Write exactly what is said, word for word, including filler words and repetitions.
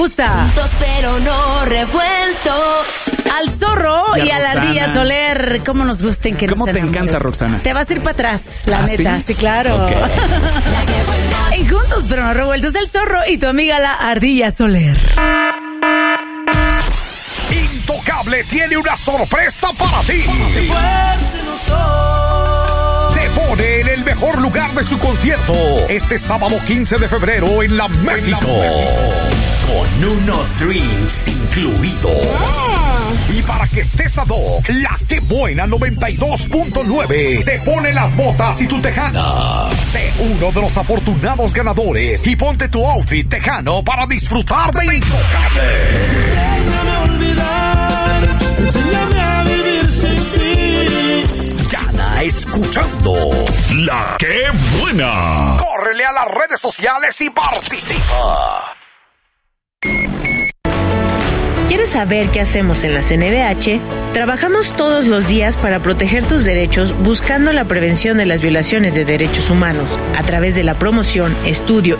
Gusta. Juntos pero no revueltos. Al zorro y, Y a, a la Roxana. ardilla Soler, ¿cómo nos gusten que ¿Cómo nos te enamores? encanta, Roxana? Te vas a ir para atrás, la ¿Ah, neta. sí? Sí, claro. Ok. En Juntos pero no revueltos, el zorro y tu amiga la ardilla Soler. Intocable tiene una sorpresa para ti. Te pone en el mejor lugar de su concierto este sábado quince de febrero en la México. Con unos drinks incluidos. Y para que estés ad hoc, la Que Buena noventa y dos punto nueve te pone las botas y tu tejana. Sé uno de los afortunados ganadores y ponte tu outfit tejano para disfrutar de Intocable. Enséñame a vivir sin ti. Gana escuchando La Que Buena. Córrele a las redes sociales y participa. ¿Quieres saber qué hacemos en la C N D H? Trabajamos todos los días para proteger tus derechos buscando la prevención de las violaciones de derechos humanos a través de la promoción, estudio